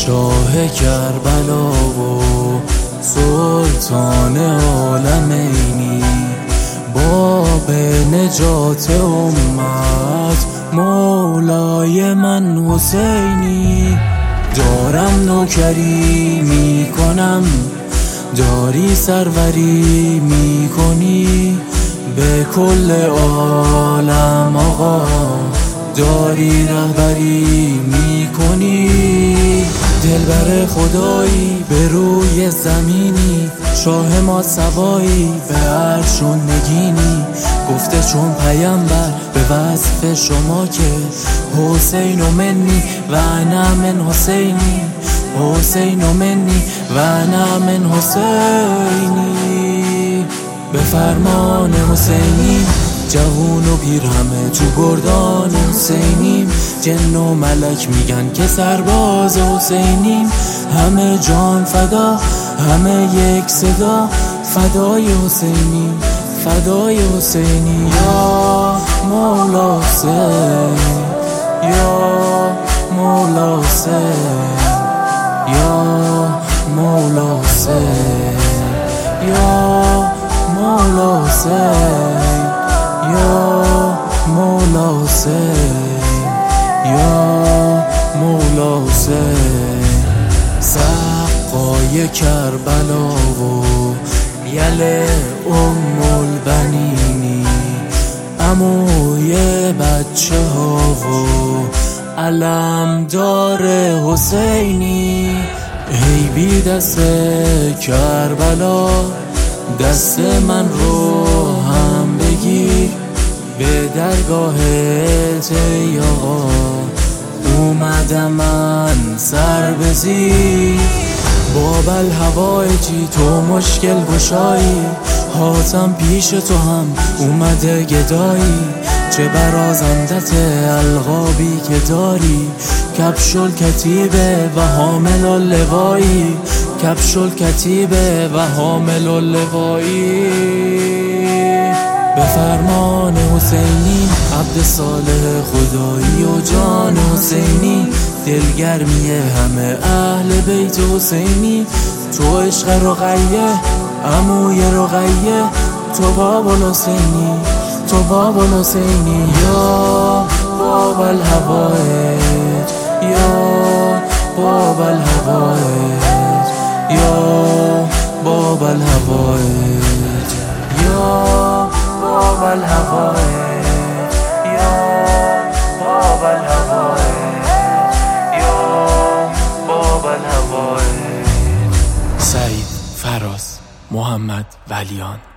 شاه کربلا و سلطان عالمینی، باب نجات امت مولای من حسینی. دارم نوکری میکنم، داری سروری میکنی، به کل عالم آقا داری رهبری میکنی. دلبر خدایی به روی زمینی، شاه ما سوایی به عرش و نگینی. گفته چون پیامبر به وصف شما که حسین و منی و انا من حسینی، حسین و منی و انا من حسینی. به فرمان حسینی جوون و پیر همه تو گردان حسینیم. جن و ملک میگن که سرباز حسینیم. همه جان فدا، همه یک صدا، فدای حسینی، فدای حسینی. یا مولا حسین، یا مولا حسین، یا مولا حسین، یا مولا حسین، یا مولا حسین، یا مولا حسین. سقای کربلا و یل البنینی، عموی بچه ها و علمدار حسینی. ای بی دست کربلا دست من رو هم بگیر، به درگاهت ای آقا اومدم من سر بزیر. باب الهوایجی تو مشکل گشایی، حاتم پیش تو هم اومده گدایی. چه برازندت القابی که داری، کبش الکتیبه و حامل اللوایی، کبش الکتیبه و حامل اللوایی. به فرمان حسینی عبد صالح خدایی و جان حسینی، دلگرمی همه اهل بیت حسینی. تو عشق رقیه، عموی رقیه، تو باب الحسینی، تو باب الحسینی. یا باب الهوایج، یا باب الهوایج، یا باب الهوایج، یا باب الهوایج، یا باب الهوایج، یا باب الهوایج. سعید، فراز، محمد، ولیان.